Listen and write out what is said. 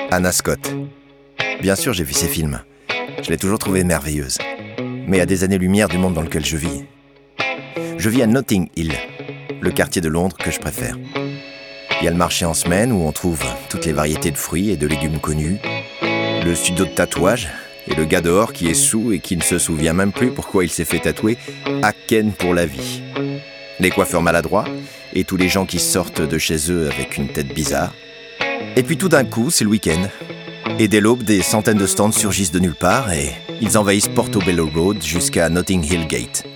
Anna Scott. Bien sûr, j'ai vu ses films. Je l'ai toujours trouvée merveilleuse. Mais à des années-lumière du monde dans lequel je vis. Je vis à Notting Hill, le quartier de Londres que je préfère. Il y a le marché en semaine où on trouve toutes les variétés de fruits et de légumes connus, le studio de tatouage et le gars dehors qui est saoul et qui ne se souvient même plus pourquoi il s'est fait tatouer Haken pour la vie. Les coiffeurs maladroits et tous les gens qui sortent de chez eux avec une tête bizarre. Et puis tout d'un coup, c'est le week-end. Et dès l'aube, des centaines de stands surgissent de nulle part et ils envahissent Portobello Road jusqu'à Notting Hill Gate.